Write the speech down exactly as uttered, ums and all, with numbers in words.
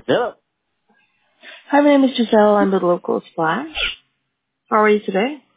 Hello. Hi, my name is Giselle. I'm with Local Splash. How are you today?